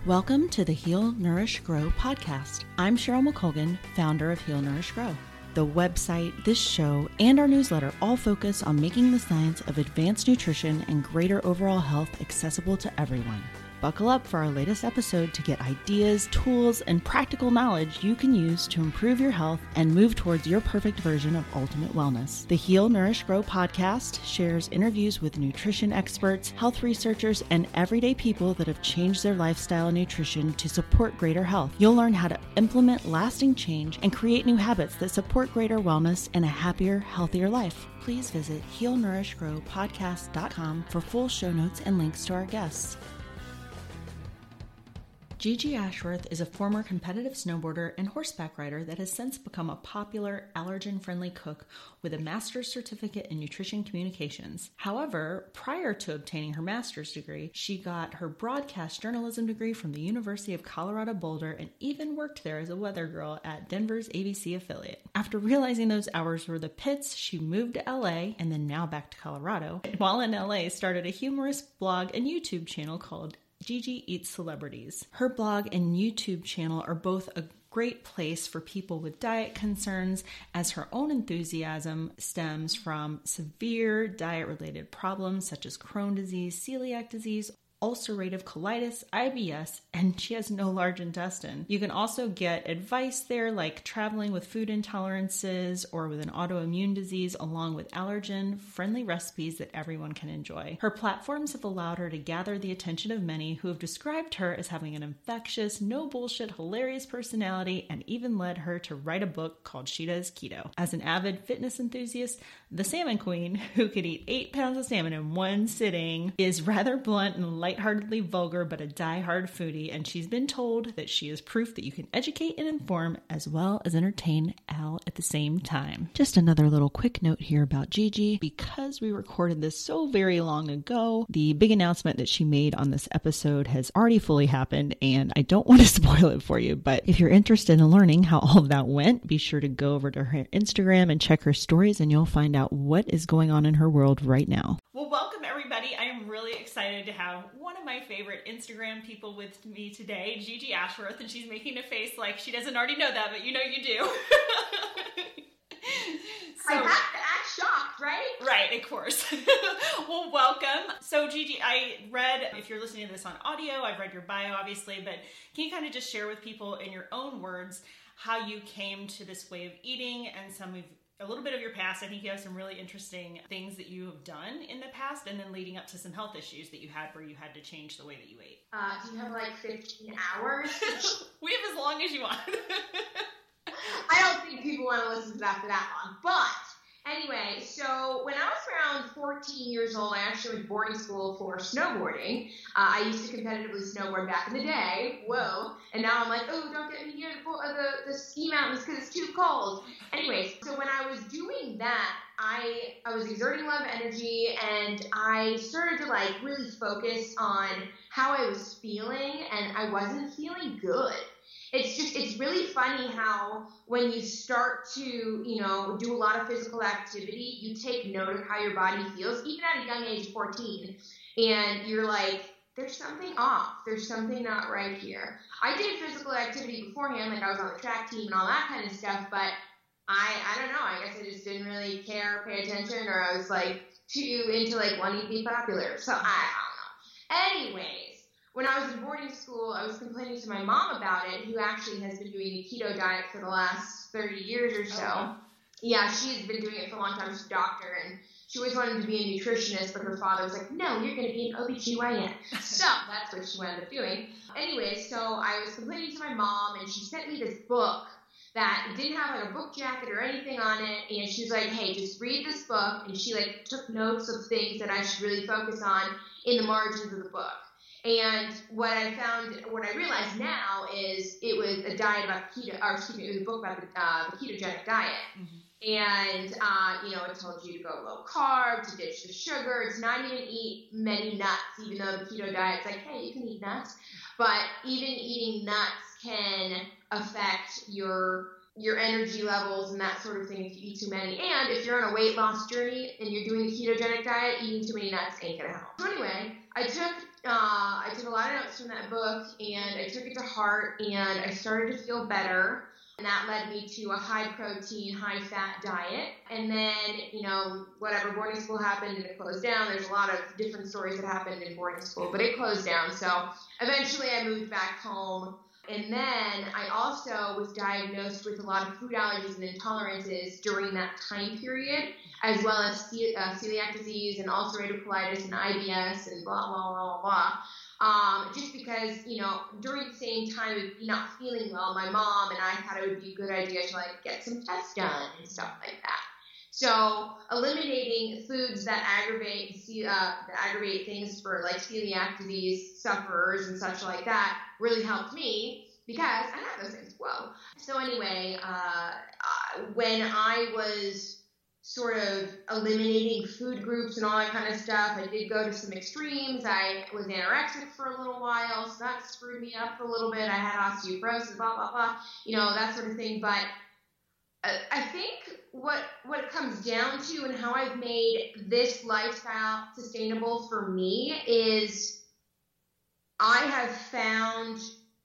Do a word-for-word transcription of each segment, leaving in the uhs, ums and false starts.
Welcome to the Heal, Nourish, Grow podcast. I'm Cheryl McColgan, founder of Heal, Nourish, Grow. The website, this show, and our newsletter all focus on making the science of advanced nutrition and greater overall health accessible to everyone. Buckle up for our latest episode to get ideas, tools, and practical knowledge you can use to improve your health and move towards your perfect version of ultimate wellness. The Heal, Nourish, Grow podcast shares interviews with nutrition experts, health researchers, and everyday people that have changed their lifestyle and nutrition to support greater health. You'll learn how to implement lasting change and create new habits that support greater wellness and a happier, healthier life. Please visit heal nourish grow podcast dot com for full show notes and links to our guests. Gigi Ashworth is a former competitive snowboarder and horseback rider that has since become a popular allergen-friendly cook with a master's certificate in nutrition communications. However, prior to obtaining her master's degree, she got her broadcast journalism degree from the University of Colorado Boulder and even worked there as a weather girl at Denver's A B C affiliate. After realizing those hours were the pits, she moved to L A and then now back to Colorado. And while in L A, started a humorous blog and YouTube channel called Gigi Eats Celebrities. Her blog and YouTube channel are both a great place for people with diet concerns, as her own enthusiasm stems from severe diet-related problems such as Crohn's disease, celiac disease, ulcerative colitis, I B S, and she has no large intestine. You can also get advice there like traveling with food intolerances or with an autoimmune disease, along with allergen-friendly recipes that everyone can enjoy. Her platforms have allowed her to gather the attention of many who have described her as having an infectious, no bullshit, hilarious personality, and even led her to write a book called She Does Keto. As an avid fitness enthusiast, the Salmon Queen, who could eat eight pounds of salmon in one sitting, is rather blunt and lightheartedly vulgar, but a die-hard foodie, and she's been told that she is proof that you can educate and inform as well as entertain all at the same time. Just another little quick note here about Gigi. Because we recorded this so very long ago, the big announcement that she made on this episode has already fully happened, and I don't want to spoil it for you, but if you're interested in learning how all of that went, be sure to go over to her Instagram and check her stories, and you'll find out what is going on in her world right now. Well, welcome everybody. I am really excited to have one of my favorite Instagram people with me today, Gigi Ashworth, and she's making a face like she doesn't already know that, but you know you do. So, I have to act shocked, right? Right, of course. Well, welcome. So, Gigi, I read, if you're listening to this on audio, I've read your bio, obviously, but can you kind of just share with people in your own words how you came to this way of eating and some of a little bit of your past? I think you have some really interesting things that you have done in the past, and then leading up to some health issues that you had where you had to change the way that you ate. Uh, do you have like fifteen hours? We have as long as you want. I don't think people want to listen to that for that long. But anyway, so when I was around fourteen years old, I actually went to boarding school for snowboarding. Uh, I used to competitively snowboard back in the day. Whoa. And now I'm like, oh, don't get me near the, the, the ski mountains because it's too cold. Anyways, so when I was doing that, I I was exerting a lot of energy, and I started to like really focus on how I was feeling, and I wasn't feeling good. It's just, it's really funny how when you start to, you know, do a lot of physical activity, you take note of how your body feels, even at a young age of fourteen, and you're like, there's something off. There's something not right here. I did physical activity beforehand, like I was on the track team and all that kind of stuff, but I, I don't know, I guess I just didn't really care, pay attention, or I was like too into like wanting to be popular. So I don't know. Anyways, when I was in boarding school, I was complaining to my mom about it, who actually has been doing the keto diet for the last thirty years or so. Oh. Yeah, she's been doing it for a long time. She's a doctor, and she always wanted to be a nutritionist, but her father was like, no, you're going to be an O B G Y N. So that's what she wound up doing. Anyway, so I was complaining to my mom, and she sent me this book that didn't have like a book jacket or anything on it, and she was like, hey, just read this book, and she like took notes of things that I should really focus on in the margins of the book. And what I found, what I realize now is it was a diet about keto, or excuse me, it was a book about the, uh, the ketogenic diet. Mm-hmm. And, uh, you know, it told you to go low carb, to ditch the sugar, to not even eat many nuts, even though the keto diet's like, hey, you can eat nuts. But even eating nuts can affect your your energy levels and that sort of thing if you eat too many. And if you're on a weight loss journey and you're doing the ketogenic diet, eating too many nuts ain't gonna help. So anyway, I took uh, I took a lot of notes from that book, and I took it to heart, and I started to feel better. And that led me to a high protein, high fat diet. And then, you know, whatever, boarding school happened and it closed down. There's a lot of different stories that happened in boarding school, but it closed down. So eventually I moved back home. And then I also was diagnosed with a lot of food allergies and intolerances during that time period, as well as ce- uh, celiac disease and ulcerative colitis and I B S and blah, blah, blah, blah. Um, just because, you know, during the same time of not feeling well, my mom and I thought it would be a good idea to, like, get some tests done and stuff like that. So eliminating foods that aggravate uh, that aggravate things for, like, celiac disease sufferers and such like that really helped me because I have those things as well. So anyway, uh, uh, when I was sort of eliminating food groups and all that kind of stuff, I did go to some extremes. I was anorexic for a little while, so that screwed me up for a little bit. I had osteoporosis, blah, blah, blah, you know, that sort of thing. But uh, I think what what it comes down to and how I've made this lifestyle sustainable for me is I have found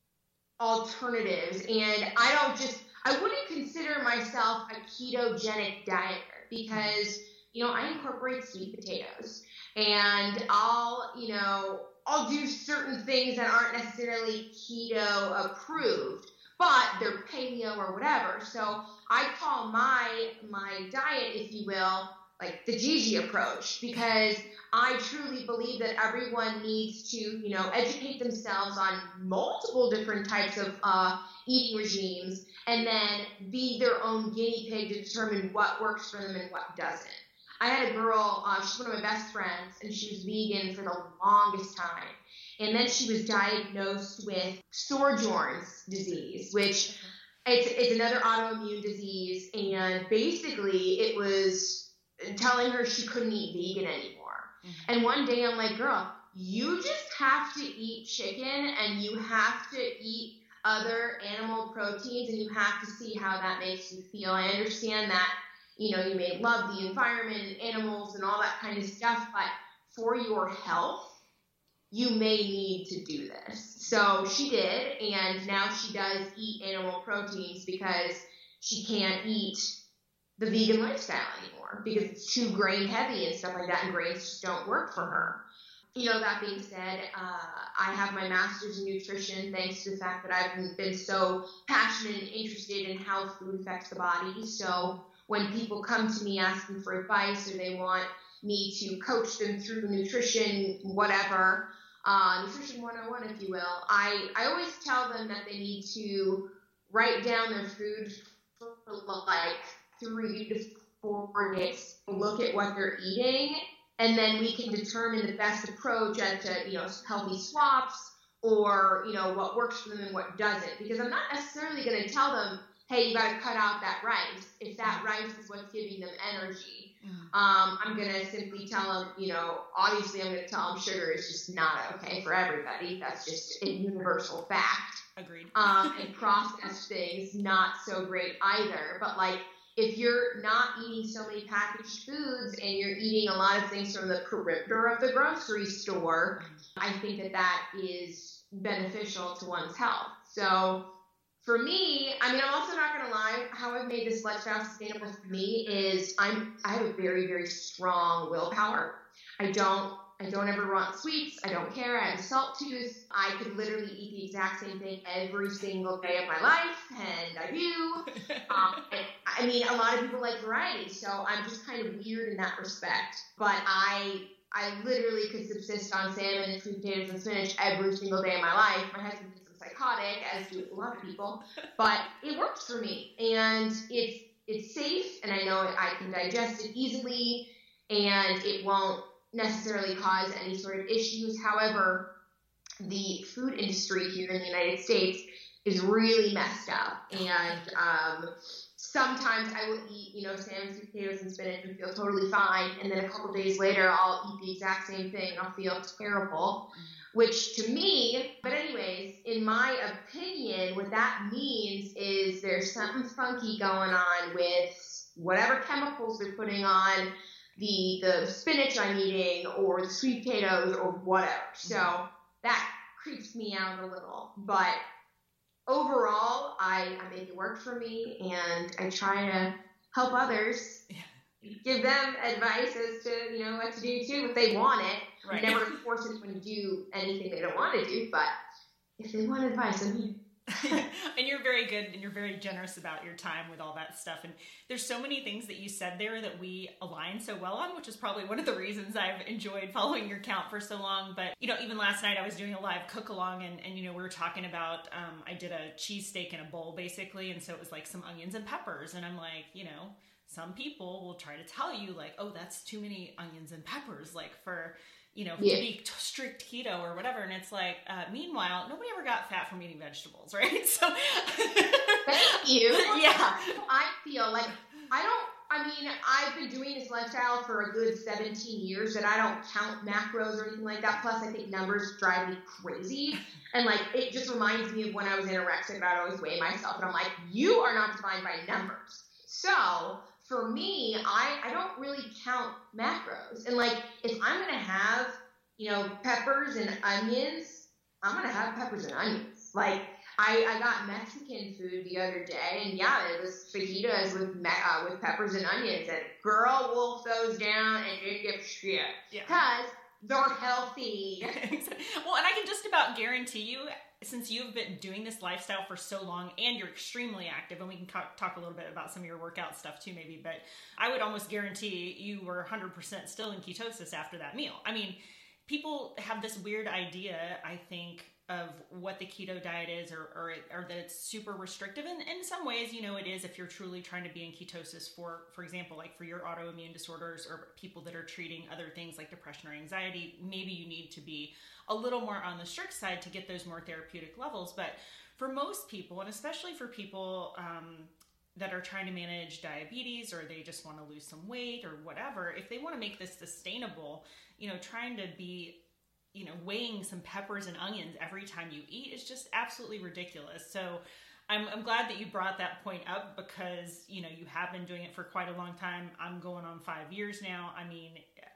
alternatives. And I don't just, I wouldn't consider myself a ketogenic dieter, because, you know, I incorporate sweet potatoes, and I'll, you know, I'll do certain things that aren't necessarily keto approved, but they're paleo or whatever. So I call my, my diet, if you will, like the Gigi approach, because I truly believe that everyone needs to, you know, educate themselves on multiple different types of uh, eating regimes, and then be their own guinea pig to determine what works for them and what doesn't. I had a girl, uh, she's one of my best friends, and she was vegan for the longest time. And then she was diagnosed with Sjögren's disease, which it's, it's another autoimmune disease. And basically it was telling her she couldn't eat vegan anymore. Mm-hmm. And one day I'm like, girl, you just have to eat chicken, and you have to eat other animal proteins, and you have to see how that makes you feel. I understand that, you know, you may love the environment and animals and all that kind of stuff, but for your health, you may need to do this. So she did, and now she does eat animal proteins because she can't eat the vegan lifestyle anymore because it's too grain heavy and stuff like that, and grains just don't work for her. You know, that being said, uh, I have my master's in nutrition thanks to the fact that I've been so passionate and interested in how food affects the body. So when people come to me asking for advice, or they want me to coach them through nutrition, whatever, uh, nutrition one oh one, if you will, I, I always tell them that they need to write down their food for like three to four days, look at what they're eating, and then we can determine the best approach as to, you know, healthy swaps, or, you know, what works for them and what doesn't. Because I'm not necessarily going to tell them, hey, you got to cut out that rice, if that rice is what's giving them energy. Mm-hmm. Um, I'm going to simply tell them, you know, obviously I'm going to tell them sugar is just not okay for everybody. That's just a universal fact. Agreed. Um, and processed things, not so great either. But, like, if you're not eating so many packaged foods and you're eating a lot of things from the perimeter of the grocery store, I think that that is beneficial to one's health. So for me, I mean, I'm also not going to lie, how I've made this lifestyle sustainable for me is I'm, I have a very, very strong willpower. I don't, I don't ever want sweets. I don't care. I have a salt tooth. I could literally eat the exact same thing every single day of my life, and I do. Um, and, I mean, a lot of people like variety, so I'm just kind of weird in that respect. But I I literally could subsist on salmon and sweet potatoes and spinach every single day of my life. My husband thinks I'm psychotic, as do a lot of people, but it works for me, and it's it's safe, and I know I can digest it easily, and it won't necessarily cause any sort of issues. However, the food industry here in the United States is really messed up, and um, sometimes I will eat, you know, salmon, sweet potatoes, and spinach and feel totally fine, and then a couple days later I'll eat the exact same thing and I'll feel terrible, which to me, but anyways, in my opinion, what that means is there's something funky going on with whatever chemicals they're putting on the the spinach I'm eating, or the sweet potatoes, or whatever. So that creeps me out a little. But overall, I, I make it work for me, and I try to help others, give them advice as to, you know, what to do too if they want it. Right. Never force anyone to do anything they don't want to do, but if they want advice, I mean. And you're very good, and you're very generous about your time with all that stuff. And there's so many things that you said there that we align so well on, which is probably one of the reasons I've enjoyed following your account for so long. But, you know, even last night I was doing a live cook along, and, and you know, we were talking about, um, I did a cheesesteak in a bowl basically. And so it was like some onions and peppers. And I'm like, you know, some people will try to tell you like, oh, that's too many onions and peppers, like for, you know, yeah. to be t- strict keto or whatever. And it's like, uh, meanwhile, nobody ever got fat from eating vegetables, right? So thank you. Yeah. I feel like I don't, I mean, I've been doing this lifestyle for a good seventeen years, and I don't count macros or anything like that. Plus, I think numbers drive me crazy. And like, it just reminds me of when I was anorexic, and I'd always weigh myself. And I'm like, you are not defined by numbers. So for me, I, I don't really count macros. And like, if I'm going to have, you know, peppers and onions, I'm going to have peppers and onions. Like, I, I got Mexican food the other day, and yeah, it was fajitas with me- uh, with peppers and onions, and girl wolf those down and didn't give shit. Yeah. Because they're healthy. Well, and I can just about guarantee you, since you've been doing this lifestyle for so long and you're extremely active, and we can talk, talk a little bit about some of your workout stuff too maybe, but I would almost guarantee you were one hundred percent still in ketosis after that meal. I mean, people have this weird idea, I think, of what the keto diet is, or, or, or that it's super restrictive. And in some ways, you know, it is if you're truly trying to be in ketosis for, for example, like for your autoimmune disorders or people that are treating other things like depression or anxiety, maybe you need to be a little more on the strict side to get those more therapeutic levels. But for most people, and especially for people um, that are trying to manage diabetes, or they just want to lose some weight or whatever, if they want to make this sustainable, you know, trying to be you know, weighing some peppers and onions every time you eat is just absolutely ridiculous. So I'm, I'm glad that you brought that point up, because, you know, you have been doing it for quite a long time. I'm going on five years now. I mean,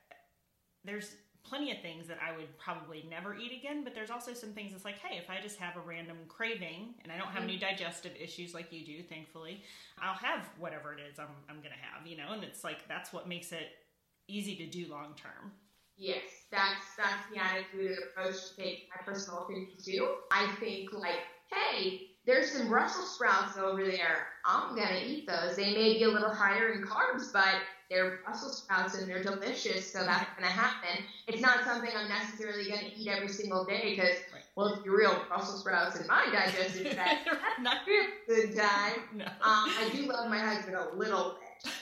there's plenty of things that I would probably never eat again, but there's also some things that's like, hey, if I just have a random craving and I don't have any digestive issues like you do, thankfully, I'll have whatever it is I'm, I'm going to have, you know, and it's like, that's what makes it easy to do long term. Yes, that's that's the attitude and approach to take my personal opinion too. I think like, hey, there's some Brussels sprouts over there. I'm gonna eat those. They may be a little higher in carbs, but they're Brussels sprouts and they're delicious, so that's gonna happen. It's not something I'm necessarily gonna eat every single day because, right. well, if you're real Brussels sprouts in my digestive tract, that's not a good time. No. Um, I do love my husband a little bit.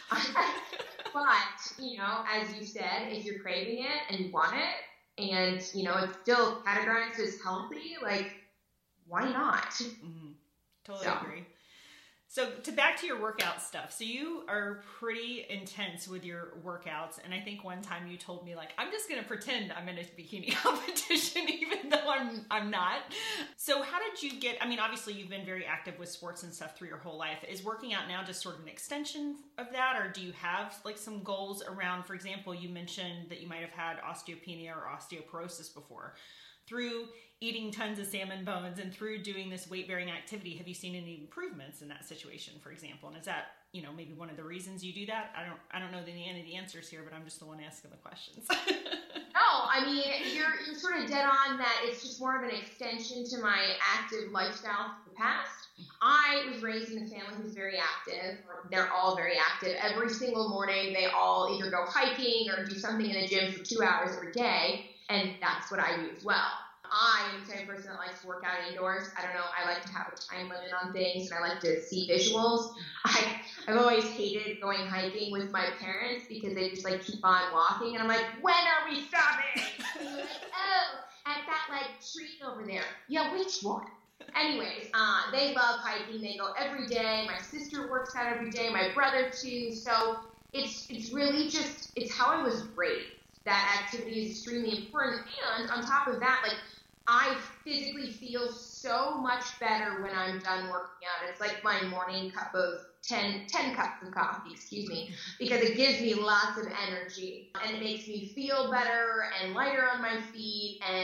But, you know, as you said, if you're craving it and you want it, and, you know, it's still categorized as healthy, like, why not? Mm-hmm. Totally so. agree. So to back to your workout stuff. So you are pretty intense with your workouts. And I think one time you told me, like, I'm just going to pretend I'm in a bikini competition, even though I'm I'm not. So how did you get, I mean, obviously you've been very active with sports and stuff through your whole life. Is working out now just sort of an extension of that? Or do you have like some goals around, for example, you mentioned that you might have had osteopenia or osteoporosis before. Through eating tons of salmon bones and through doing this weight-bearing activity, have you seen any improvements in that situation, for example? And is that, you know, maybe one of the reasons you do that? I don't I don't know the, any of the answers here, but I'm just the one asking the questions. No, I mean, you're, you're sort of dead on that it's just more of an extension to my active lifestyle from the past. I was raised in a family who's very active. They're all very active. Every single morning, they all either go hiking or do something in the gym for two hours every day. And that's what I do as well. I am the type of person that likes to work out indoors. I don't know. I like to have a time limit on things, and I like to see visuals. I, I've always hated going hiking with my parents because they just like keep on walking. And I'm like, when are we stopping? And they're like, oh, at that like tree over there. Yeah, which one? Anyways, uh, they love hiking. They go every day. My sister works out every day. My brother too. So it's it's really just, it's how I was raised. That activity is extremely important. And on top of that, like, I physically feel so much better when I'm done working out. It's like my morning cup of ten, ten cups of coffee, excuse me, because it gives me lots of energy and it makes me feel better and lighter on my feet. And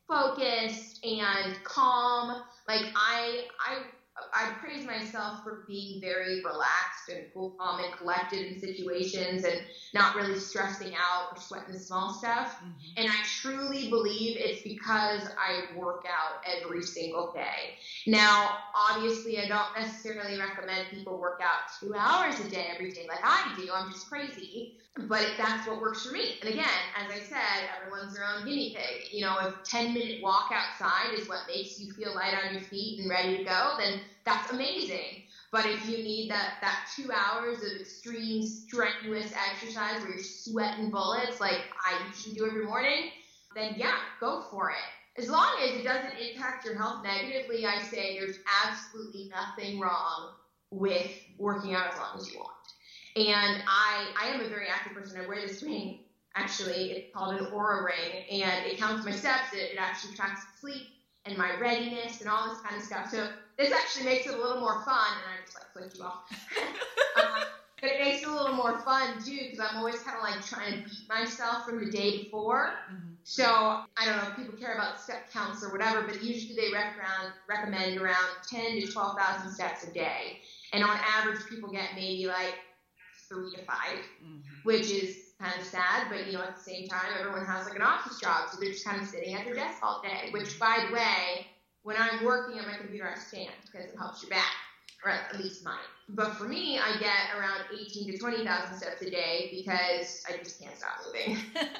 focused and calm. Like I, I, I praise myself for being very relaxed and cool, calm, and collected in situations, and not really stressing out or sweating the small stuff. Mm-hmm. And I truly believe it's because I work out every single day. Now, obviously, I don't necessarily recommend people work out two hours a day every day like I do. I'm just crazy. But that's what works for me. And again, as I said, everyone's their own guinea pig. You know, if ten minute walk outside is what makes you feel light on your feet and ready to go, then that's amazing. But if you need that, that two hours of extreme strenuous exercise where you're sweating bullets like I usually do every morning, then yeah, go for it. As long as it doesn't impact your health negatively, I say there's absolutely nothing wrong with working out as long as you want. And I, I am a very active person. I wear this ring, actually. It's called an Oura ring, and it counts my steps. It, it actually tracks sleep and my readiness and all this kind of stuff. So this actually makes it a little more fun, and I just like flipped you off. um, but it makes it a little more fun too, because I'm always kind of like trying to beat myself from the day before. Mm-hmm. So I don't know if people care about step counts or whatever, but usually they recommend recommend around ten to twelve thousand steps a day, and on average, people get maybe like three to five, mm-hmm. which is kind of sad, but you know, at the same time, everyone has like an office job, so they're just kind of sitting at their desk all day, which, by the way, when I'm working on my computer, I stand because it helps your back, or at least mine. But for me, I get around eighteen to twenty thousand steps a day because I just can't stop moving.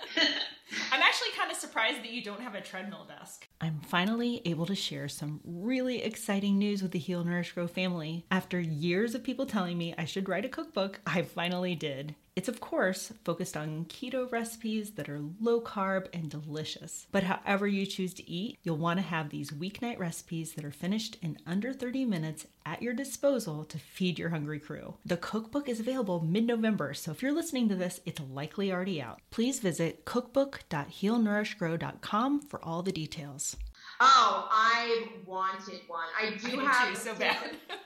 I'm actually kind of surprised that you don't have a treadmill desk. I'm finally able to share some really exciting news with the Heal, Nourish, Grow family. After years of people telling me I should write a cookbook, I finally did. It's, of course, focused on keto recipes that are low carb and delicious. But however you choose to eat, you'll want to have these weeknight recipes that are finished in under thirty minutes at your disposal to feed your hungry crew. The cookbook is available mid-November, so if you're listening to this, it's likely already out. Please visit cookbook dot heal nourish grow dot com for all the details. Oh, I've wanted one. I do I have too, so bad.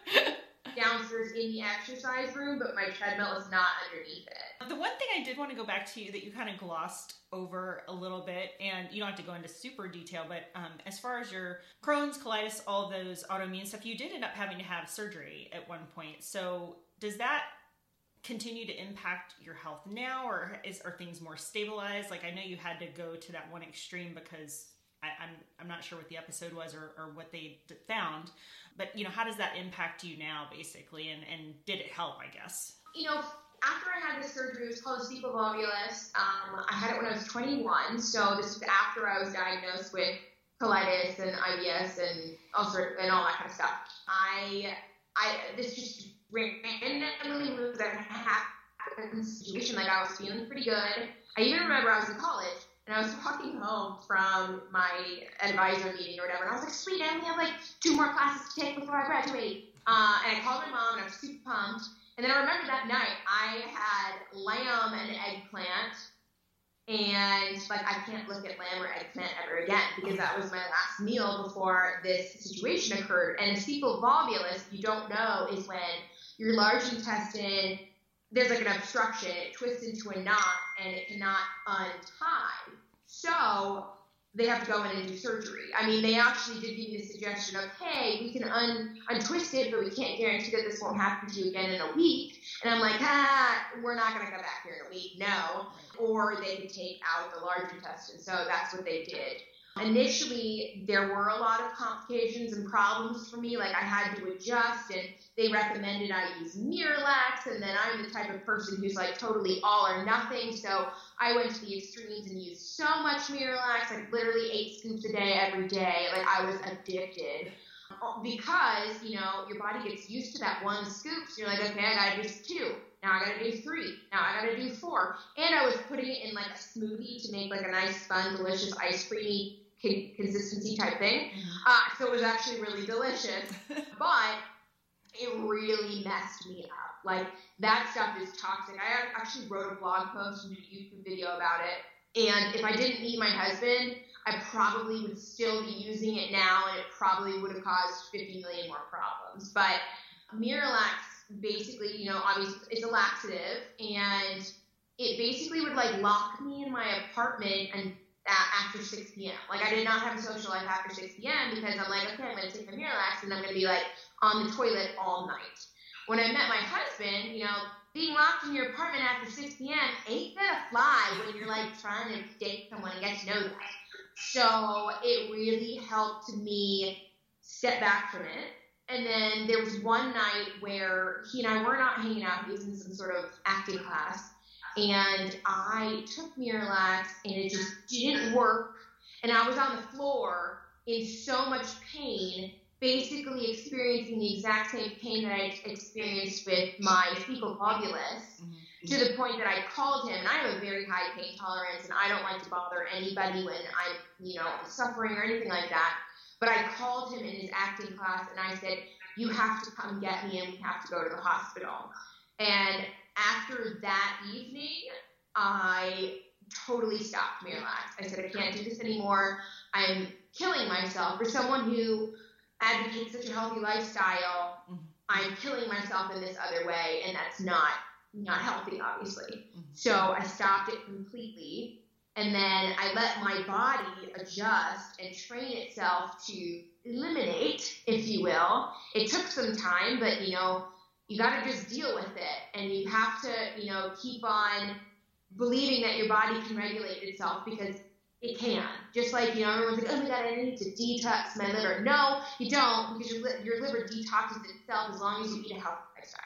downstairs in the exercise room, but my treadmill is not underneath it. The one thing I did want to go back to that you kind of glossed over a little bit, and you don't have to go into super detail, but um, as far as your Crohn's, colitis, all those autoimmune stuff, you did end up having to have surgery at one point. So does that continue to impact your health now, or is are things more stabilized? Like, I know you had to go to that one extreme because I, I'm I'm not sure what the episode was or, or what they d- found, but you know, how does that impact you now, basically, and and did it help? I guess. You know, after I had this surgery, it was called a steeple volvulus. Um, I had it when I was twenty-one, so this was after I was diagnosed with colitis and I B S and ulcer and all that kind of stuff. I I this just randomly moved that happened situation. Like, I was feeling pretty good. I even remember I was in college. And I was walking home from my advisor meeting or whatever, and I was like, sweet, I only have like two more classes to take before I graduate. Uh, and I called my mom, and I was super pumped. And then I remember that night, I had lamb and eggplant, and like, I can't look at lamb or eggplant ever again, because that was my last meal before this situation occurred. And a steeple volvulus, if you don't know, is when your large intestine, there's like an obstruction, it twists into a knot, and it cannot untie. So they have to go in and do surgery. I mean, they actually did give me the suggestion of, hey, we can un- untwist it, but we can't guarantee that this won't happen to you again in a week. And I'm like, ah, we're not going to come back here in a week, no. Or they could take out the large intestine. So that's what they did. Initially, there were a lot of complications and problems for me. Like, I had to adjust, and they recommended I use Miralax, and then I'm the type of person who's like totally all or nothing. So I went to the extremes and used so much Miralax, like literally eight scoops a day every day. Like, I was addicted. Because, you know, your body gets used to that one scoop. So you're like, okay, I gotta do two. Now I gotta do three. Now I gotta do four. And I was putting it in like a smoothie to make like a nice, fun, delicious, ice creamy consistency type thing. Uh, so it was actually really delicious. But it really messed me up. Like, that stuff is toxic. I actually wrote a blog post and did a YouTube video about it. And if I didn't meet my husband, I probably would still be using it now, and it probably would have caused fifty million more problems. But Miralax, basically, you know, obviously it's a laxative, and it basically would like lock me in my apartment and after six p.m. Like, I did not have a social life after six p.m. because I'm like, okay, I'm going to take my Miralax and I'm going to be like on the toilet all night. When I met my husband, you know, being locked in your apartment after six p.m. ain't gonna fly when you're like trying to date someone and get to know them. So it really helped me step back from it. And then there was one night where he and I were not hanging out. He was in some sort of acting class. And I took Miralax and it just didn't work. And I was on the floor in so much pain, basically experiencing the exact same pain that I experienced with my fecal globulus, mm-hmm. to the point that I called him. And I have a very high pain tolerance, and I don't like to bother anybody when I'm, you know, suffering or anything like that. But I called him in his acting class, and I said, you have to come get me, and we have to go to the hospital. And after that evening, I totally stopped Miralax. I said, I can't do this anymore. I'm killing myself. For someone who advocates such a healthy lifestyle, mm-hmm. I'm killing myself in this other way, and that's not not healthy, obviously. Mm-hmm. So I stopped it completely, and then I let my body adjust and train itself to eliminate, if you will. It took some time, but, you know, you got to just deal with it, and you have to, you know, keep on believing that your body can regulate itself, because it can. Just like, you know, everyone's like, oh my God, I need to detox my liver. No, you don't, because your, li- your liver detoxes itself as long as you eat a healthy lifestyle.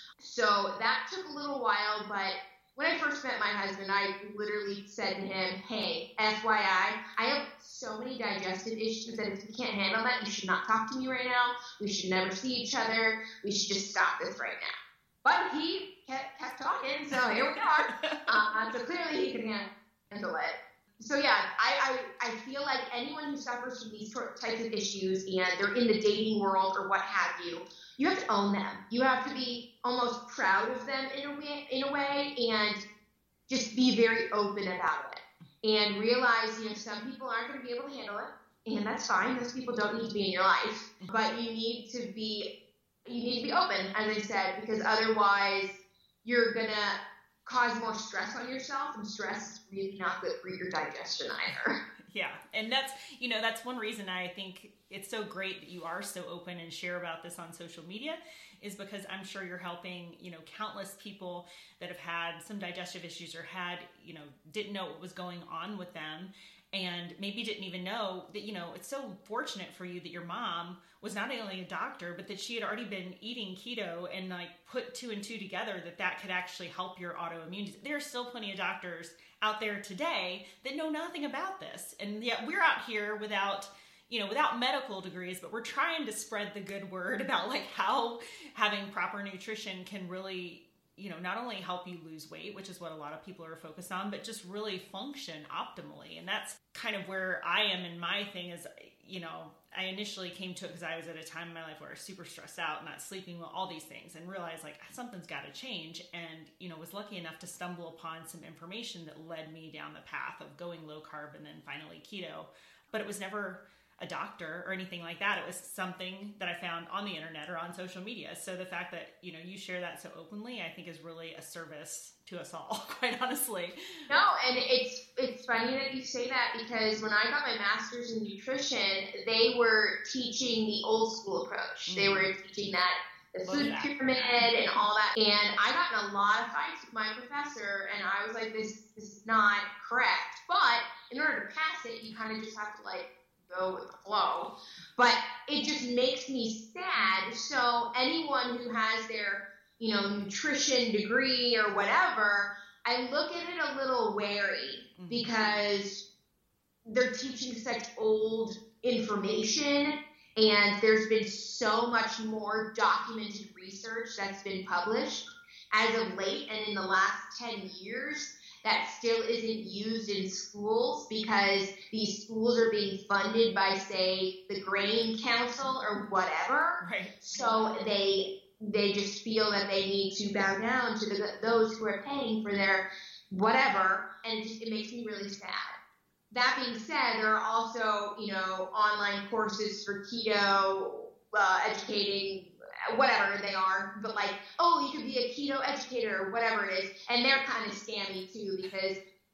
So that took a little while, but when I first met my husband, I literally said to him, hey, F Y I, I have so many digestive issues that if you can't handle that, you should not talk to me right now. We should never see each other. We should just stop this right now. But he kept, kept talking, so here we are. Uh, so clearly he can handle it. So yeah, I, I, I feel like anyone who suffers from these types of issues and they're in the dating world or what have you, you have to own them. You have to be almost proud of them in a way, in a way, and just be very open about it. And realize, you know, some people aren't going to be able to handle it, and that's fine. Those people don't need to be in your life. But you need to be, you need to be open, as I said, because otherwise you're going to cause more stress on yourself, and stress is really not good for your digestion either. Yeah. And that's, you know, that's one reason I think it's so great that you are so open and share about this on social media, is because I'm sure you're helping, you know, countless people that have had some digestive issues or had, you know, didn't know what was going on with them, and maybe didn't even know that, you know, it's so fortunate for you that your mom was not only a doctor, but that she had already been eating keto and like put two and two together, that that could actually help your autoimmune. There are still plenty of doctors out there today that know nothing about this. And yet we're out here without, you know, without medical degrees, but we're trying to spread the good word about like how having proper nutrition can really, you know, not only help you lose weight, which is what a lot of people are focused on, but just really function optimally. And that's kind of where I am in my thing is, you know, I initially came to it because I was at a time in my life where I was super stressed out, not sleeping well, all these things, and realized like something's got to change. And, you know, was lucky enough to stumble upon some information that led me down the path of going low carb and then finally keto. But it was never a doctor or anything like that. It was something that I found on the internet or on social media. So the fact that, you know, you share that so openly, I think is really a service to us all, quite honestly. No, and it's it's funny that you say that, because when I got my master's in nutrition, they were teaching the old school approach. Mm. They were teaching that the food that. pyramid and all that. And I got in a lot of fights with my professor, and I was like, this, this is not correct. But in order to pass it, you kind of just have to like go with the flow. But it just makes me sad. So anyone who has their, you know, nutrition degree or whatever, I look at it a little wary, mm-hmm. because they're teaching such old information, and there's been so much more documented research that's been published as of late and in the last ten years that still isn't used in schools, because these schools are being funded by, say, the Grain Council or whatever. Right. So they they just feel that they need to bow down to the, those who are paying for their whatever, and it, just, it makes me really sad. That being said, there are also, you know, online courses for keto, uh, educating, whatever they are, but like, oh, you could be a keto educator or whatever it is, and they're kind of scammy too, because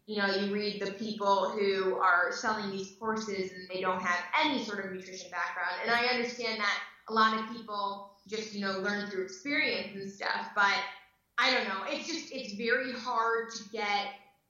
you know, you read the people who are selling these courses and they don't have any sort of nutrition background. And I understand that a lot of people just, you know, learn through experience and stuff, but I don't know. It's just, it's very hard to get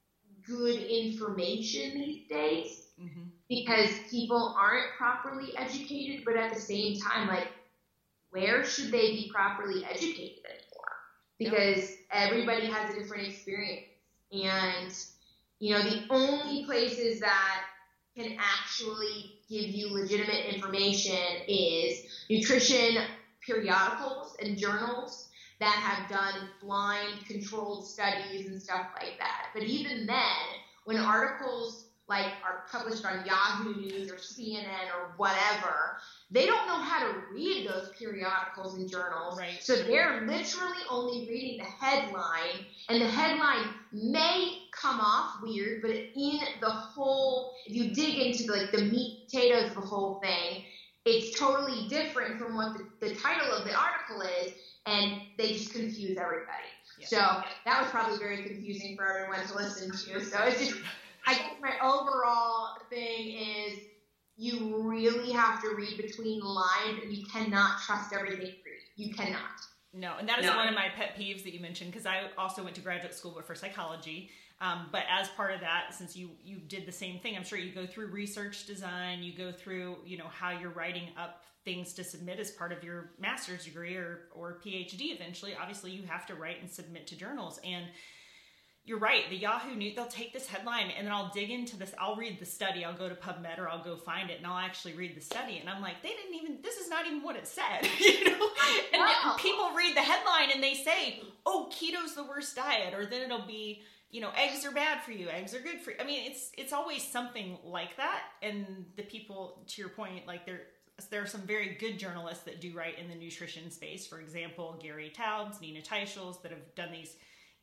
good information these days mm-hmm. because people aren't properly educated, but at the same time, like, where should they be properly educated anymore? Because yep. everybody has a different experience. And, you know, the only places that can actually give you legitimate information is nutrition periodicals and journals that have done blind controlled studies and stuff like that. But even then, when articles like are published on Yahoo News or C N N or whatever, they don't know how to read those periodicals and journals. Right. So they're literally only reading the headline, and the headline may come off weird, but in the whole, if you dig into like the meat potatoes of the whole thing, it's totally different from what the, the title of the article is, and they just confuse everybody. Yeah. So that was probably very confusing for everyone to listen to. So it's just, I guess my overall thing is you really have to read between the lines, and you cannot trust everything you read. You cannot. No, and that is no. one of my pet peeves that you mentioned, because I also went to graduate school, but for psychology. Um, but as part of that, since you, you did the same thing, I'm sure you go through research design, you go through, you know, how you're writing up things to submit as part of your master's degree or, or PhD eventually. Obviously, you have to write and submit to journals. And you're right, the Yahoo News, they'll take this headline and then I'll dig into this. I'll read the study. I'll go to PubMed or I'll go find it and I'll actually read the study. And I'm like, they didn't even, this is not even what it said. you know? And wow. people read the headline and they say, oh, keto's the worst diet. Or then it'll be, you know, eggs are bad for you. Eggs are good for you. I mean, it's it's always something like that. And the people, to your point, like there, there are some very good journalists that do write in the nutrition space. For example, Gary Taubes, Nina Teicholz, that have done these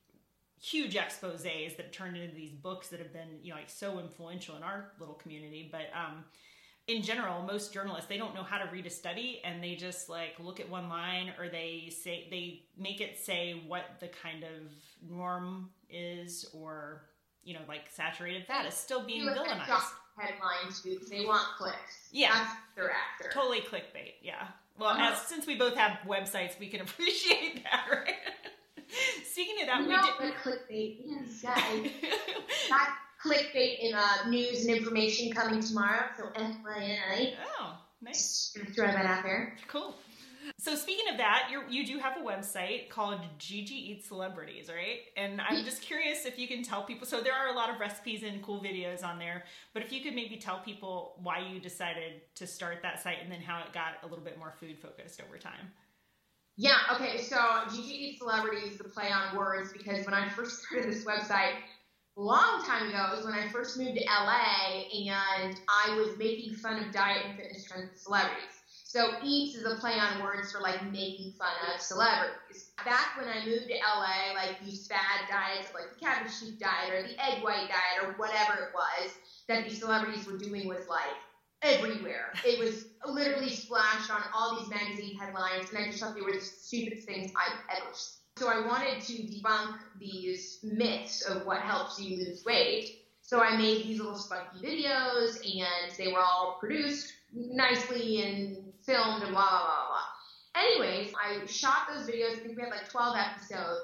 huge exposés that turned into these books that have been, you know, like so influential in our little community. But um, in general, most journalists, they don't know how to read a study, and they just like look at one line, or they say, they make it say what the kind of norm is, or, you know, like saturated fat is still being villainized. Headlines too, because they want clicks. Yeah. That's their actor. Totally clickbait, yeah. Well, uh-huh. as since we both have websites, we can appreciate that, right? Speaking of that, you we know did... what clickbait is, guys. Got clickbait in uh, news and information coming tomorrow, so F Y I. Oh, nice. Just throw that out there. Cool. So speaking of that, you you do have a website called Gigi Eats Celebrities, right? And I'm just curious if you can tell people, so there are a lot of recipes and cool videos on there, but if you could maybe tell people why you decided to start that site and then how it got a little bit more food focused over time. Yeah, okay, so Gigi Eats Celebrities is the play on words, because when I first started this website a long time ago, it was when I first moved to L A, and I was making fun of diet and fitness trends with celebrities. So Eats is a play on words for like making fun of celebrities. Back when I moved to L A, like these fad diets, like the cabbage soup diet or the egg white diet or whatever it was that these celebrities were doing was like everywhere. It was literally splashed on all these magazine headlines, and I just thought they were the stupidest things I've ever seen. So I wanted to debunk these myths of what helps you lose weight. So I made these little spunky videos, and they were all produced nicely and filmed and blah, blah, blah, blah. Anyways, I shot those videos. I think we had like twelve episodes.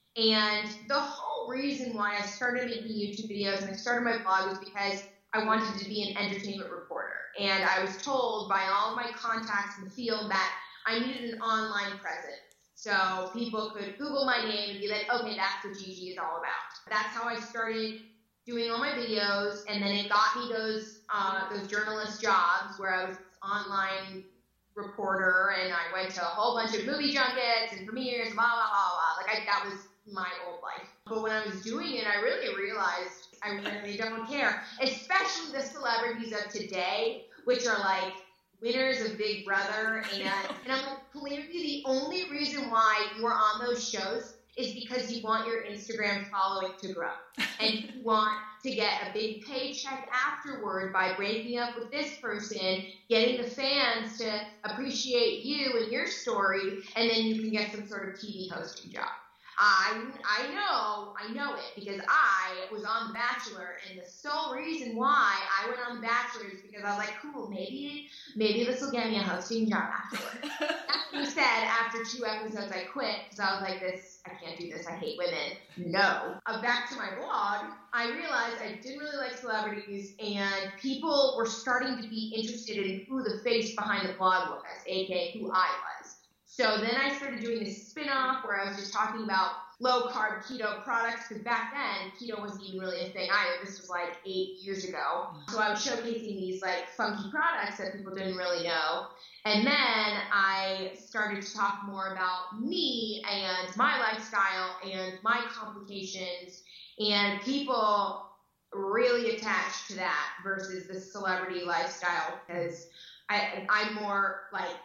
And the whole reason why I started making YouTube videos and I started my blog was because I wanted to be an entertainment reporter. And I was told by all of my contacts in the field that I needed an online presence. So people could Google my name and be like, okay, that's what Gigi is all about. That's how I started doing all my videos, and then it got me those uh, those journalist jobs where I was online reporter, and I went to a whole bunch of movie junkets and premieres, blah, blah, blah, blah. Like, I, that was my old life. But when I was doing it, I really realized I really don't care, especially the celebrities of today, which are like winners of Big Brother. And, and I'm like, clearly the only reason why you are on those shows is because you want your Instagram following to grow. And you want to get a big paycheck afterward by breaking up with this person, getting the fans to appreciate you and your story, and then you can get some sort of T V hosting job. I I know, I know it because I was on The Bachelor, and the sole reason why I went on The Bachelor is because I was like, cool, maybe maybe this will get me a hosting job afterward. That being said, after two episodes, I quit because I was like, this, I can't do this. I hate women. No. Uh, back to my blog, I realized I didn't really like celebrities, and people were starting to be interested in who the face behind the blog was, aka who I was. So then I started doing this spin-off where I was just talking about low-carb keto products, because back then, keto wasn't even really a thing either. This was like eight years ago. So I was showcasing these like funky products that people didn't really know. And then I started to talk more about me and my lifestyle and my complications, and people really attached to that versus the celebrity lifestyle, because I, I'm more like,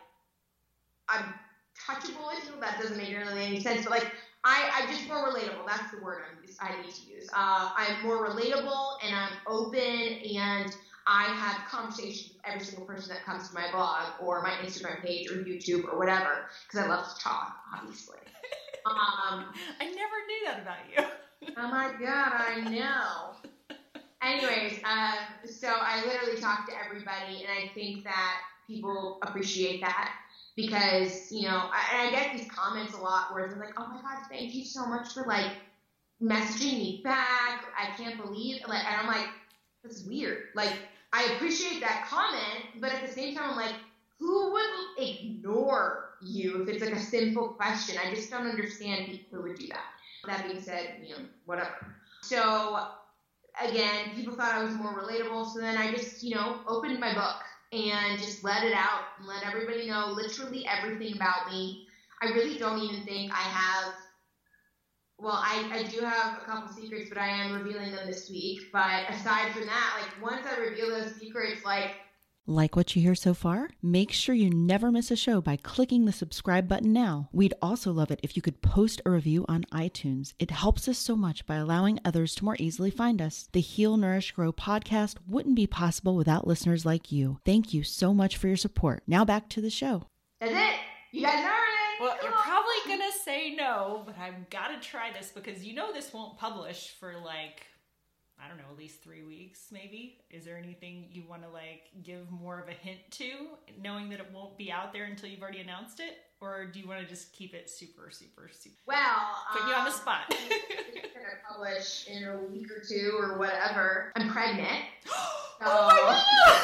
I'm touchable, if you will. That doesn't make really any sense, but like I, I'm just more relatable. That's the word I'm, I need to use. Uh, I'm more relatable, and I'm open, and I have conversations with every single person that comes to my blog or my Instagram page or YouTube or whatever, because I love to talk, obviously. Um, I never knew that about you. Oh my God, I know. Anyways, um, so I literally talk to everybody, and I think that people appreciate that. Because, you know, I, and I get these comments a lot where they're like, oh my God, thank you so much for, like, messaging me back. I can't believe, like, and I'm like, that's weird. Like, I appreciate that comment, but at the same time, I'm like, who would ignore you if it's, like, a simple question? I just don't understand people who would do that. That being said, you know, whatever. So, again, people thought I was more relatable, so then I just, you know, opened my book and just let it out and let everybody know literally everything about me. I really don't even think I have, well, I, I do have a couple secrets, but I am revealing them this week. But aside from that, like, once I reveal those secrets, like, Like what you hear so far? Make sure you never miss a show by clicking the subscribe button now. We'd also love it if you could post a review on iTunes. It helps us so much by allowing others to more easily find us. The Heal, Nourish, Grow podcast wouldn't be possible without listeners like you. Thank you so much for your support. Now back to the show. that's it. You guys know everything. Well, you're probably going to say no, but I've got to try this because you know this won't publish for like, I don't know, at least three weeks maybe. Is there anything you want to like give more of a hint to, knowing that it won't be out there until you've already announced it? Or do you want to just keep it super, super, super? Well, Put um, you on the spot. It's going to publish in a week or two or whatever. I'm pregnant. So, oh my God!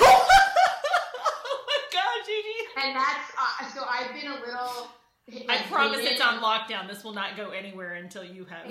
Oh my God, Gigi! And that's, uh, so I've been a little... I promise it's on lockdown. This will not go anywhere until you have.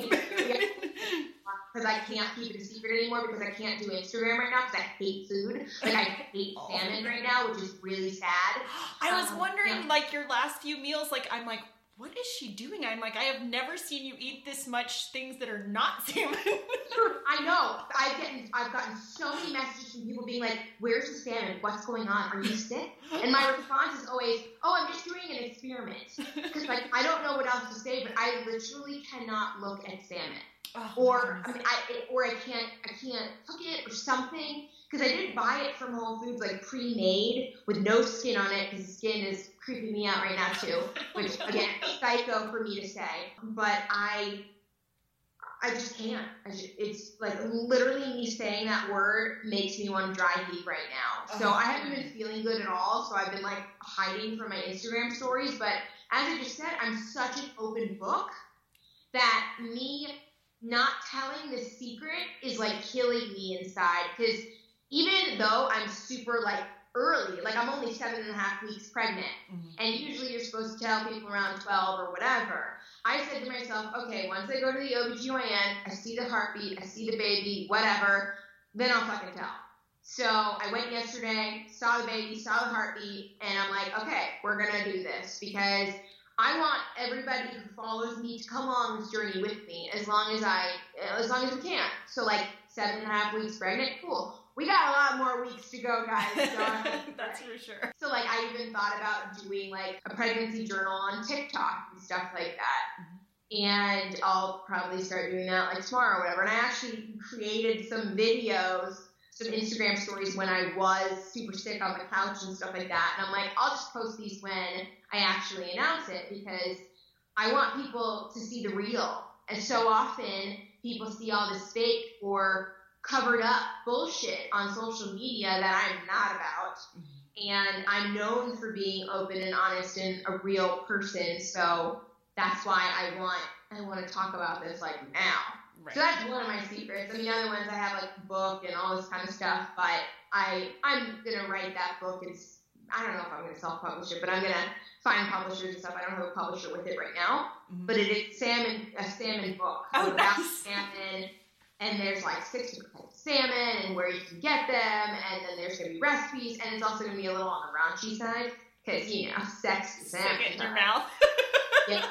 Because I can't keep it a secret anymore because I can't do Instagram right now because I hate food. Like, I hate oh. salmon right now, which is really sad. I was um, wondering, yeah. like, your last few meals, like, I'm like, what is she doing? I'm like, I have never seen you eat this much things that are not salmon. I know. I've gotten, I've gotten so many messages from people being like, where's the salmon? What's going on? Are you sick? And my response is always, oh, I'm just doing an experiment. Because, like, I don't know what else to say, but I literally cannot look at salmon. Oh, or I mean, I or I can't I can't cook it or something, because I did buy it from Whole Foods like pre-made with no skin on it, because the skin is creeping me out right now too, which again, psycho for me to say, but I I just can't. I just, it's like literally me saying that word makes me want to dry heave right now. So I haven't been feeling good at all. So I've been like hiding from my Instagram stories, but as I just said, I'm such an open book that me not telling the secret is like killing me inside, because even though I'm super like early, like I'm only seven and a half weeks pregnant, mm-hmm. and usually you're supposed to tell people around twelve or whatever, I said to myself, okay, once I go to the O B G Y N, I see the heartbeat, I see the baby, whatever, then I'll fucking tell. So I went yesterday, saw the baby, saw the heartbeat, and I'm like, okay, we're gonna do this, because I want everybody who follows me to come on this journey with me as long as I, as long as we can. So like seven and a half weeks pregnant, cool. We got a lot more weeks to go, guys. So that's for sure. So like I even thought about doing like a pregnancy journal on TikTok and stuff like that. Mm-hmm. And I'll probably start doing that like tomorrow or whatever. And I actually created some videos, some Instagram stories when I was super sick on the couch and stuff like that. And I'm like, I'll just post these when I actually announce it, because I want people to see the real. And so often people see all this fake or covered up bullshit on social media that I'm not about. And I'm known for being open and honest and a real person. So that's why I want I want to talk about this like now. Right. So that's one of my secrets. I mean, other ones I have like a book and all this kind of stuff, but I I'm gonna write that book. It's I don't know if I'm gonna self-publish it, but I'm gonna find publishers and stuff. I don't have a publisher with it right now, mm-hmm. but it is salmon a salmon book oh, about nice. salmon, and there's like six different types of salmon and where you can get them, and then there's gonna be recipes, and it's also gonna be a little on the raunchy side because you know, sexy salmon. Stick it in your mouth. Yeah.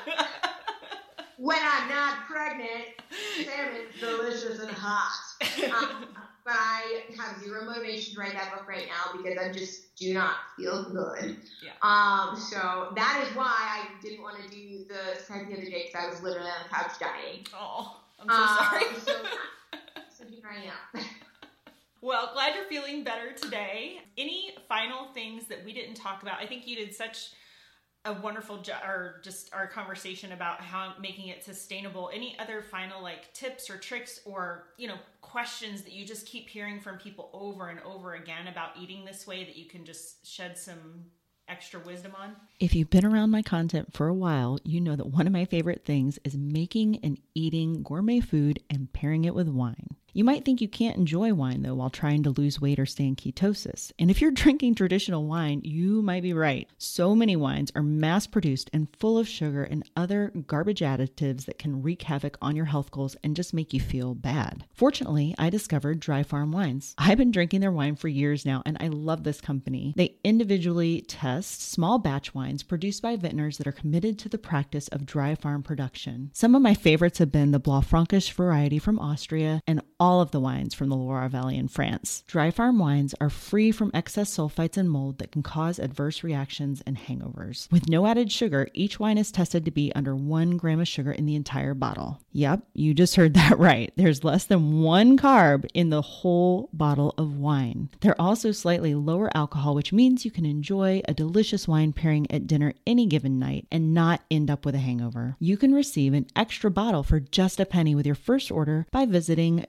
When I'm not pregnant, salmon's delicious and hot. Um, but I have zero motivation to write that book right now because I just do not feel good. Yeah. Um, so that is why I didn't want to do the Skype the other day because I was literally on the couch dying. Oh, I'm so um, sorry. So, so here I am. Well, glad you're feeling better today. Any final things that we didn't talk about? I think you did such a wonderful job, or just our conversation about how making it sustainable. Any other final like tips or tricks or, you know, questions that you just keep hearing from people over and over again about eating this way that you can just shed some extra wisdom on? If you've been around my content for a while, you know that one of my favorite things is making and eating gourmet food and pairing it with wine. You might think you can't enjoy wine, though, while trying to lose weight or stay in ketosis. And if you're drinking traditional wine, you might be right. So many wines are mass-produced and full of sugar and other garbage additives that can wreak havoc on your health goals and just make you feel bad. Fortunately, I discovered Dry Farm Wines. I've been drinking their wine for years now, and I love this company. They individually test small batch wines produced by vintners that are committed to the practice of dry farm production. Some of my favorites have been the Blaufränkisch variety from Austria and all of the wines from the Loire Valley in France. Dry Farm wines are free from excess sulfites and mold that can cause adverse reactions and hangovers. With no added sugar, each wine is tested to be under one gram of sugar in the entire bottle. Yep, you just heard that right. There's less than one carb in the whole bottle of wine. They're also slightly lower alcohol, which means you can enjoy a delicious wine pairing at dinner any given night and not end up with a hangover. You can receive an extra bottle for just a penny with your first order by visiting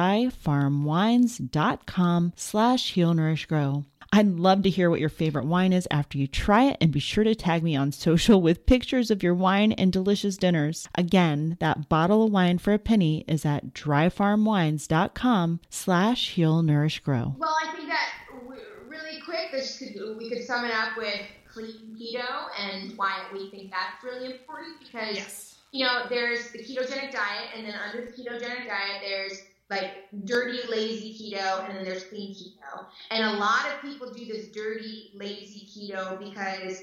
dryfarmwines.com slash heal nourish grow. I'd love to hear what your favorite wine is after you try it, and be sure to tag me on social with pictures of your wine and delicious dinners. Again, that bottle of wine for a penny is at dryfarmwines.com slash heal nourish grow. Well, I think that really quick, this could, we could sum it up with clean keto and why we think that's really important because, yes. you know, there's the ketogenic diet, and then under the ketogenic diet, there's like dirty, lazy keto, and then there's clean keto. And a lot of people do this dirty, lazy keto because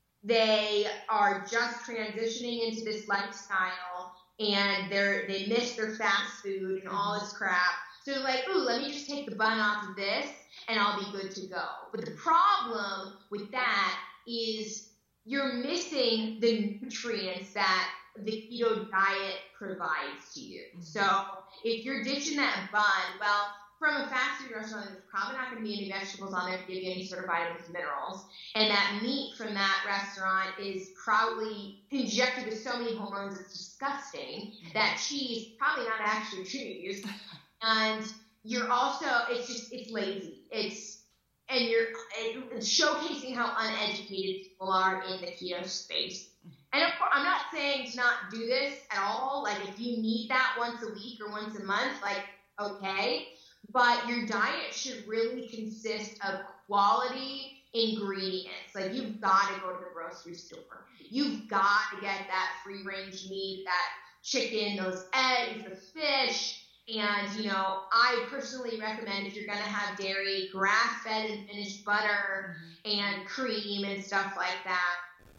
they are just transitioning into this lifestyle and they're, they miss their fast food and all this crap. So they're like, ooh, let me just take the bun off of this and I'll be good to go. But the problem with that is you're missing the nutrients that the keto diet provides to you. So if you're ditching that bun, well, from a fast food restaurant, there's probably not going to be any vegetables on there to give you any sort of vitamins and minerals. And that meat from that restaurant is probably injected with so many hormones, it's disgusting. That cheese, probably not actually cheese. And you're also, it's just, it's lazy. It's, and you're it's showcasing how uneducated people are in the keto space. And of course, I'm not saying to not do this at all. Like, if you need that once a week or once a month, like, okay. But your diet should really consist of quality ingredients. Like, you've got to go to the grocery store. You've got to get that free-range meat, that chicken, those eggs, the fish. And, you know, I personally recommend, if you're going to have dairy, grass-fed and finished butter and cream and stuff like that.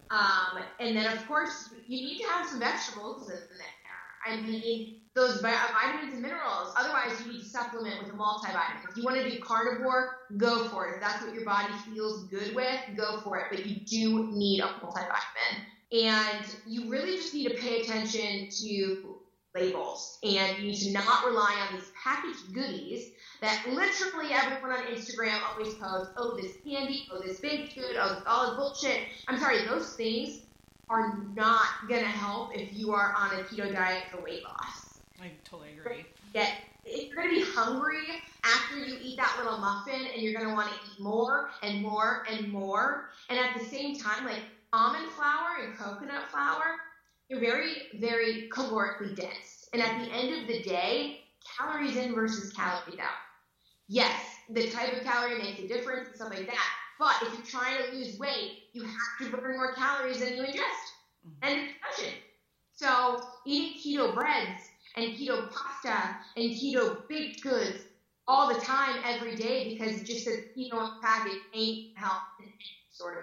Um, and then, of course, you need to have some vegetables in there. I mean, those vitamins and minerals. Otherwise, you need to supplement with a multivitamin. If you want to do carnivore, go for it. If that's what your body feels good with, go for it. But you do need a multivitamin. And you really just need to pay attention to labels. And you need to not rely on these packaged goodies that literally everyone on Instagram always posts, oh, this candy, oh, this baked food, oh, this all this bullshit. I'm sorry, those things are not going to help if you are on a keto diet for weight loss. I totally agree. Get, you're going to be hungry after you eat that little muffin, and you're going to want to eat more and more and more. And at the same time, like almond flour and coconut flour, they're very, very calorically dense. And at the end of the day, calories in versus calories out. Yes, the type of calorie makes a difference and stuff like that. But if you're trying to lose weight, you have to burn more calories than you ingest. Mm-hmm. And discussion. So eating keto breads and keto pasta and keto baked goods all the time, every day, because it just says keto on the package ain't health sort of.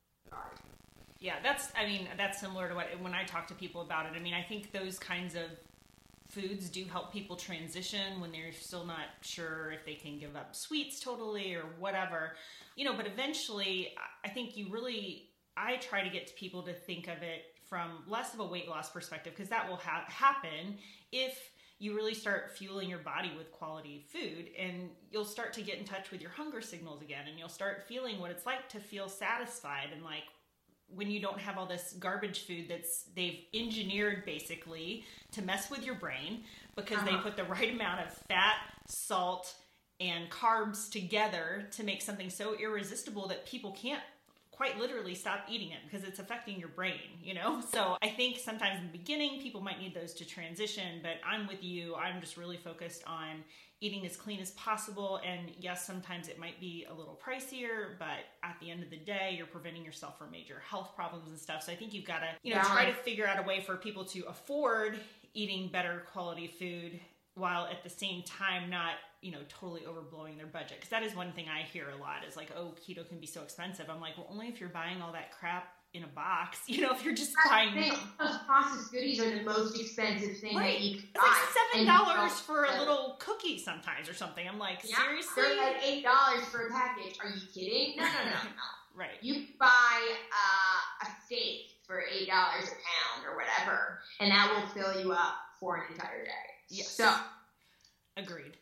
Yeah, that's, I mean, that's similar to what, when I talk to people about it. I mean, I think those kinds of foods do help people transition when they're still not sure if they can give up sweets totally or whatever, you know, but eventually I think you really, I try to get to people to think of it from less of a weight loss perspective, because that will ha- happen if you really start fueling your body with quality food, and you'll start to get in touch with your hunger signals again, and you'll start feeling what it's like to feel satisfied, and like when you don't have all this garbage food that's they've engineered basically to mess with your brain, because uh-huh. they put the right amount of fat, salt, and carbs together to make something so irresistible that people can't quite literally stop eating it because it's affecting your brain, you know? So I think sometimes in the beginning, people might need those to transition, but I'm with you. I'm just really focused on eating as clean as possible. And yes, sometimes it might be a little pricier, but at the end of the day, you're preventing yourself from major health problems and stuff. So I think you've got to, you know, yeah. try to figure out a way for people to afford eating better quality food while at the same time not, you know, totally overblowing their budget. Because that is one thing I hear a lot is like, oh, keto can be so expensive. I'm like, well, only if you're buying all that crap in a box. You know, if you're just That's buying... Thing. Those processed goodies are the most expensive thing right. that you can buy. It's like seven dollars for a little cookie sometimes or something. I'm like, yeah, seriously? They're like eight dollars for a package. Are you kidding? No, no, no, no. Right. You buy uh, a steak for eight dollars a pound or whatever, and that will fill you up for an entire day. Yes. So... Agreed.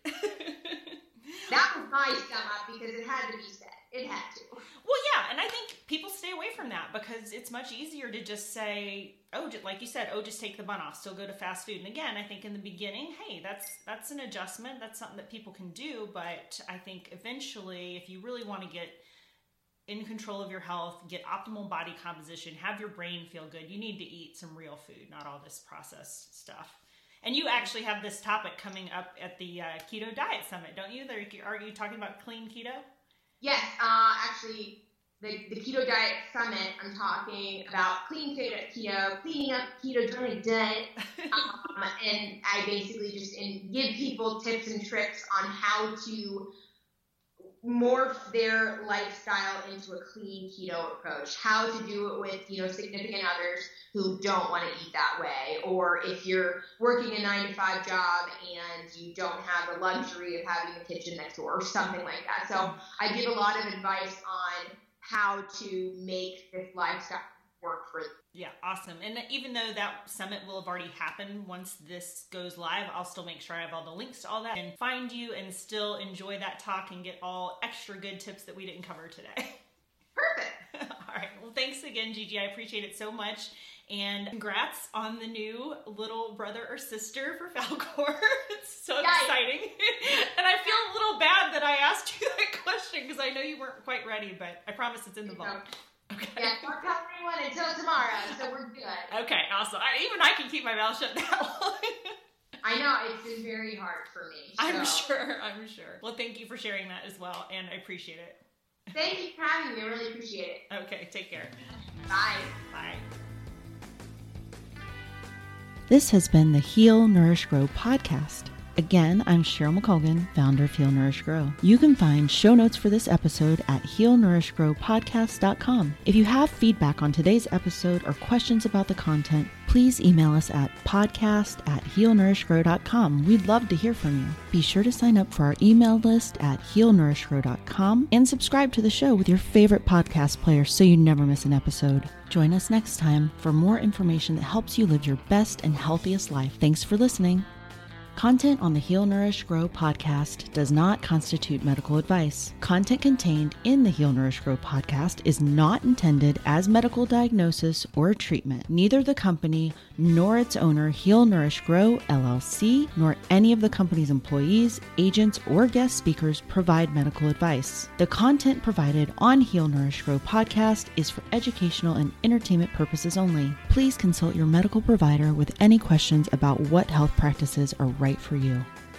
That was my sum up because it had to be said. It had to. Well, yeah, and I think people stay away from that because it's much easier to just say, oh, like you said, oh, just take the bun off, still go to fast food. And again, I think in the beginning, hey, that's that's an adjustment. That's something that people can do. But I think eventually, if you really want to get in control of your health, get optimal body composition, have your brain feel good, you need to eat some real food, not all this processed stuff. And you actually have this topic coming up at the uh, Keto Diet Summit, don't you? Are you talking about clean keto? Yes, uh, actually, the, the Keto Diet Summit, I'm talking about clean keto, cleaning up keto diet, um, and I basically just in, give people tips and tricks on how to morph their lifestyle into a clean keto approach, how to do it with, you know, significant others who don't want to eat that way, or if you're working a nine to five job and you don't have the luxury of having a kitchen next door or something like that. So I give a lot of advice on how to make this lifestyle work for them. Yeah, awesome. And even though that summit will have already happened once this goes live, I'll still make sure I have all the links to all that and find you and still enjoy that talk and get all extra good tips that we didn't cover today. Perfect. All right. Well, thanks again, Gigi. I appreciate it so much. And congrats on the new little brother or sister for Falkor. It's so Yikes. exciting. And I feel a little bad that I asked you that question because I know you weren't quite ready, but I promise it's in the vault. Okay. Yeah, don't tell anyone until tomorrow, so we're good. Okay, awesome. I, even I can keep my mouth shut that long. I know, it's been very hard for me. So. I'm sure, I'm sure. Well, thank you for sharing that as well, and I appreciate it. Thank you for having me. I really appreciate it. Okay, take care. Bye. Bye. This has been the Heal, Nourish, Grow podcast. Again, I'm Cheryl McColgan, founder of Heal, Nourish, Grow. You can find show notes for this episode at heal nourish grow podcast dot com. If you have feedback on today's episode or questions about the content, please email us at podcast at heal nourish grow dot com. We'd love to hear from you. Be sure to sign up for our email list at heal nourish grow dot com and subscribe to the show with your favorite podcast player so you never miss an episode. Join us next time for more information that helps you live your best and healthiest life. Thanks for listening. Content on the Heal, Nourish, Grow podcast does not constitute medical advice. Content contained in the Heal, Nourish, Grow podcast is not intended as medical diagnosis or treatment. Neither the company nor its owner, Heal, Nourish, Grow, L L C, nor any of the company's employees, agents, or guest speakers provide medical advice. The content provided on Heal, Nourish, Grow podcast is for educational and entertainment purposes only. Please consult your medical provider with any questions about what health practices are right for you.